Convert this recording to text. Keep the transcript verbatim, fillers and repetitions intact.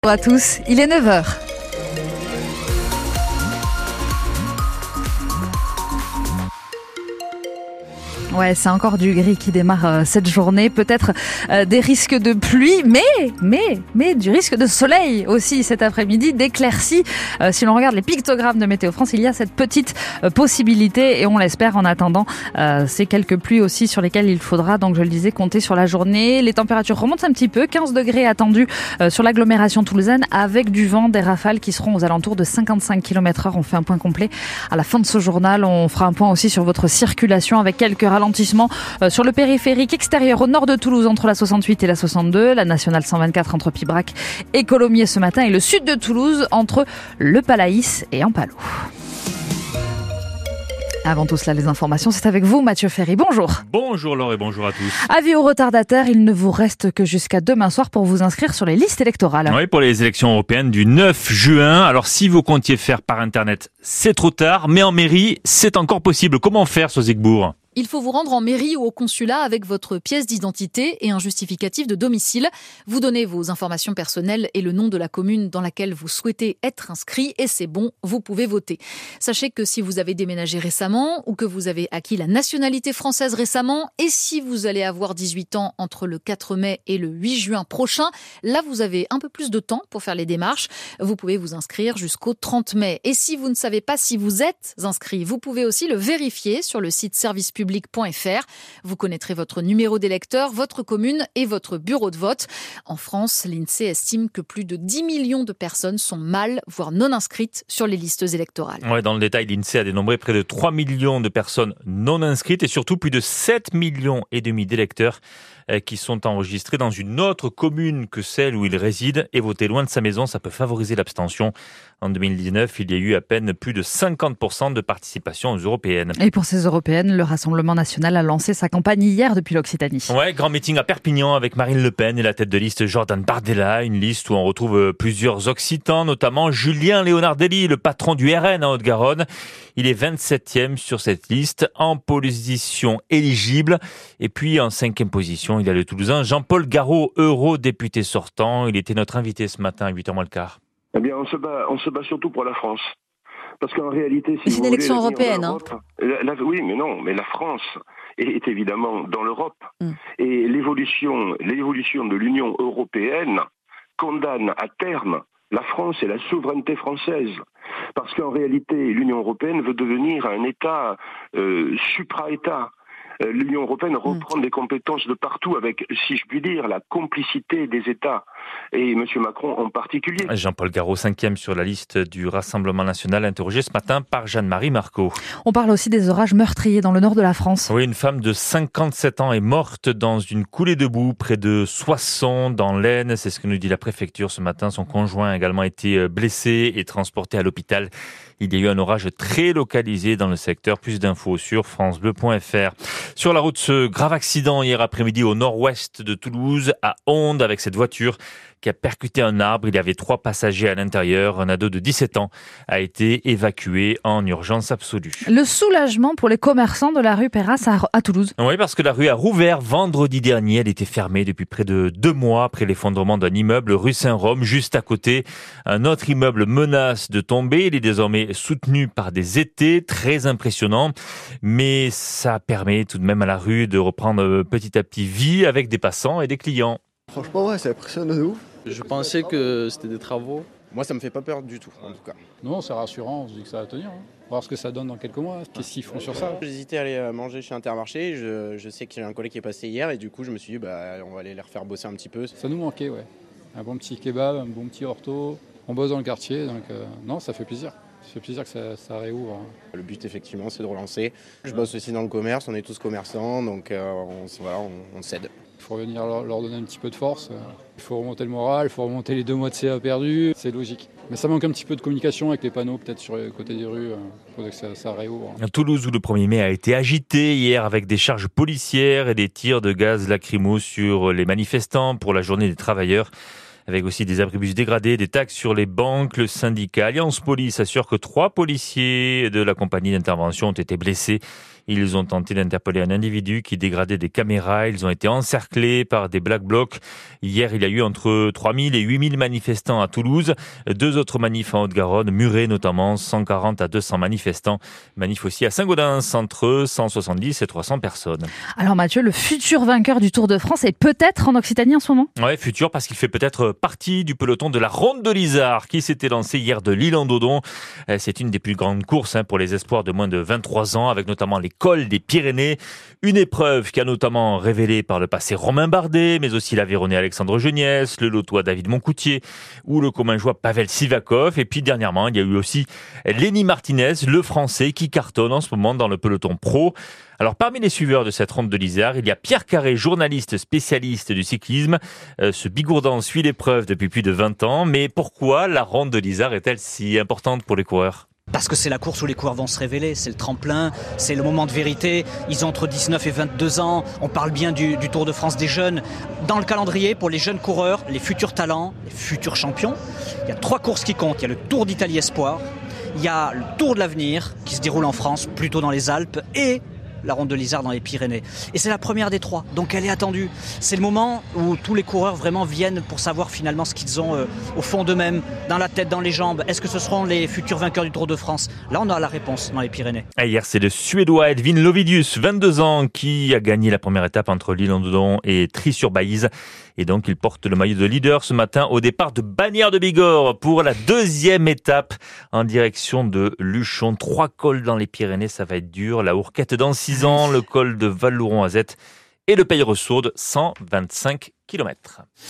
Bonjour à tous, il est neuf heures. Ouais, c'est encore du gris qui démarre euh, cette journée. Peut-être euh, des risques de pluie, mais, mais, mais du risque de soleil aussi cet après-midi, d'éclaircies. Euh, si l'on regarde les pictogrammes de Météo France, il y a cette petite euh, possibilité et on l'espère en attendant euh, ces quelques pluies aussi sur lesquelles il faudra, donc je le disais, compter sur la journée. Les températures remontent un petit peu, quinze degrés attendus euh, sur l'agglomération toulousaine avec du vent, des rafales qui seront aux alentours de cinquante-cinq kilomètres heure. On fait un point complet à la fin de ce journal. On fera un point aussi sur votre circulation avec quelques ralentissement sur le périphérique extérieur au nord de Toulouse entre la soixante-huit et la soixante-deux, la nationale cent vingt-quatre entre Pibrac et Colomiers ce matin et le sud de Toulouse entre le Palaïs et Ampalo. Avant tout cela, les informations, c'est avec vous, Mathieu Ferry. Bonjour. Bonjour Laure et bonjour à tous. Avis aux retardataires, il ne vous reste que jusqu'à demain soir pour vous inscrire sur les listes électorales. Oui, pour les élections européennes du neuf juin. Alors si vous comptiez faire par Internet, c'est trop tard, mais en mairie, c'est encore possible. Comment faire, Sozigbourg ? Il faut vous rendre en mairie ou au consulat avec votre pièce d'identité et un justificatif de domicile. Vous donnez vos informations personnelles et le nom de la commune dans laquelle vous souhaitez être inscrit et c'est bon, vous pouvez voter. Sachez que si vous avez déménagé récemment ou que vous avez acquis la nationalité française récemment et si vous allez avoir dix-huit ans entre le quatre mai et le huit juin prochain, là vous avez un peu plus de temps pour faire les démarches. Vous pouvez vous inscrire jusqu'au trente mai. Et si vous ne savez pas si vous êtes inscrit, vous pouvez aussi le vérifier sur le site service public public point f r. Vous connaîtrez votre numéro d'électeur, votre commune et votre bureau de vote. En France, l'INSEE estime que plus de dix millions de personnes sont mal, voire non inscrites sur les listes électorales. Ouais, dans le détail, l'INSEE a dénombré près de trois millions de personnes non inscrites et surtout plus de sept millions et demi d'électeurs qui sont enregistrés dans une autre commune que celle où ils résident et voter loin de sa maison, ça peut favoriser l'abstention. En deux mille dix-neuf, il y a eu à peine plus de cinquante pour cent de participation aux européennes. Et pour ces européennes, le Rassemblement national a lancé sa campagne hier depuis l'Occitanie. Ouais, grand meeting à Perpignan avec Marine Le Pen et la tête de liste Jordan Bardella, une liste où on retrouve plusieurs Occitans, notamment Julien Leonardelli, le patron du R N en Haute-Garonne. Il est vingt-septième sur cette liste, en position éligible. Et puis en cinquième position, il y a le Toulousain Jean-Paul Garot, eurodéputé sortant. Il était notre invité ce matin à huit heures moins le quart. Eh bien, on se bat, on se bat surtout pour la France. Parce qu'en réalité, si c'est vous une élection voulez, européenne. Europe, hein. la, la, oui, mais non, mais la France est, est évidemment dans l'Europe. Mm. Et l'évolution, l'évolution de l'Union européenne condamne à terme la France et la souveraineté française. Parce qu'en réalité, l'Union européenne veut devenir un État euh, supra-État. L'Union européenne reprend mmh. des compétences de partout avec, si je puis dire, la complicité des États. Et M. Macron en particulier. Jean-Paul Garot, cinquième sur la liste du Rassemblement national, interrogé ce matin par Jeanne-Marie Marcot. On parle aussi des orages meurtriers dans le nord de la France. Oui, une femme de cinquante-sept ans est morte dans une coulée de boue près de Soissons, dans l'Aisne. C'est ce que nous dit la préfecture ce matin. Son conjoint a également été blessé et transporté à l'hôpital. Il y a eu un orage très localisé dans le secteur. Plus d'infos sur francebleu point f r. Sur la route, ce grave accident hier après-midi au nord-ouest de Toulouse, à Onde, avec cette voiture qui a percuté un arbre. Il y avait trois passagers à l'intérieur. Un ado de dix-sept ans a été évacué en urgence absolue. Le soulagement pour les commerçants de la rue Perras à Toulouse. Oui, parce que la rue a rouvert vendredi dernier. Elle était fermée depuis près de deux mois après l'effondrement d'un immeuble rue Saint-Rome. Juste à côté, un autre immeuble menace de tomber. Il est désormais soutenu par des étais très impressionnants. Mais ça permet tout de même à la rue de reprendre petit à petit vie avec des passants et des clients. Franchement, ouais, ça impressionne de ouf. Je pensais que c'était des travaux. Moi, ça me fait pas peur du tout, en tout cas. Non, c'est rassurant, on se dit que ça va tenir. Hein. On va voir ce que ça donne dans quelques mois. Qu'est-ce qu'ils font sur ça? J'hésitais à aller manger chez Intermarché. Je, je sais que j'ai un collègue qui est passé hier et du coup, je me suis dit, bah, on va aller les refaire bosser un petit peu. Ça nous manquait, ouais. Un bon petit kebab, un bon petit ortho. On bosse dans le quartier, donc euh, non, ça fait plaisir. Ça fait plaisir que ça, ça réouvre. Hein. Le but, effectivement, c'est de relancer. Je bosse aussi dans le commerce, on est tous commerçants, donc euh, on, voilà, on, on cède. Il faut revenir leur, leur donner un petit peu de force. Il faut remonter le moral, il faut remonter les deux mois de C A perdus. C'est logique. Mais ça manque un petit peu de communication avec les panneaux, peut-être sur le côté des rues. Il faudrait que ça, ça réouvre. À Toulouse, où le premier mai a été agité hier avec des charges policières et des tirs de gaz lacrymo sur les manifestants pour la journée des travailleurs. Avec aussi des abribus dégradés, des taxes sur les banques. Le syndicat Alliance Police assure que trois policiers de la compagnie d'intervention ont été blessés. Ils ont tenté d'interpeller un individu qui dégradait des caméras. Ils ont été encerclés par des Black Blocs. Hier, il y a eu entre trois mille et huit mille manifestants à Toulouse. Deux autres manifs en Haute-Garonne, Muret notamment, cent quarante à deux cents manifestants. Manif aussi à Saint-Gaudens, entre cent soixante-dix et trois cents personnes. Alors Mathieu, le futur vainqueur du Tour de France est peut-être en Occitanie en ce moment ? Ouais, futur parce qu'il fait peut-être partie du peloton de la Ronde de l'Isard qui s'était lancée hier de L'Isle-en-Dodon. C'est une des plus grandes courses pour les espoirs de moins de vingt-trois ans, avec notamment les cols des Pyrénées. Une épreuve qui a notamment révélé par le passé Romain Bardet, mais aussi l'Aveyronais Alexandre Geniès, le Lotois David Moncoutier ou le Commingeois Pavel Sivakov. Et puis dernièrement, il y a eu aussi Lenny Martinez, le Français, qui cartonne en ce moment dans le peloton pro. Alors parmi les suiveurs de cette Ronde de l'Isère, il y a Pierre Carré, journaliste spécialiste du cyclisme. Euh, ce Bigourdan suit l'épreuve depuis plus de vingt ans. Mais pourquoi la Ronde de l'Isère est-elle si importante pour les coureurs ? Parce que c'est la course où les coureurs vont se révéler, c'est le tremplin, c'est le moment de vérité. Ils ont entre dix-neuf et vingt-deux ans, on parle bien du, du Tour de France des jeunes. Dans le calendrier, pour les jeunes coureurs, les futurs talents, les futurs champions, il y a trois courses qui comptent. Il y a le Tour d'Italie Espoir, il y a le Tour de l'Avenir qui se déroule en France, plutôt dans les Alpes, et la Ronde de l'Isère dans les Pyrénées. Et c'est la première des trois, donc elle est attendue. C'est le moment où tous les coureurs vraiment viennent pour savoir finalement ce qu'ils ont euh, au fond d'eux-mêmes, dans la tête, dans les jambes. Est-ce que ce seront les futurs vainqueurs du Tour de France ? Là, on a la réponse dans les Pyrénées. Et hier, c'est le Suédois Edvin Lovidius, vingt-deux ans, qui a gagné la première étape entre L'Isle-en-Dodon et Trie-sur-Baïse. Et donc, il porte le maillot de leader ce matin au départ de Bagnères de Bigorre pour la deuxième étape en direction de Luchon. Trois cols dans les Pyrénées, ça va être dur. La Hourquette dans six ans, le col de Val-Louron-Azette et le Peilleresourde, cent vingt-cinq kilomètres.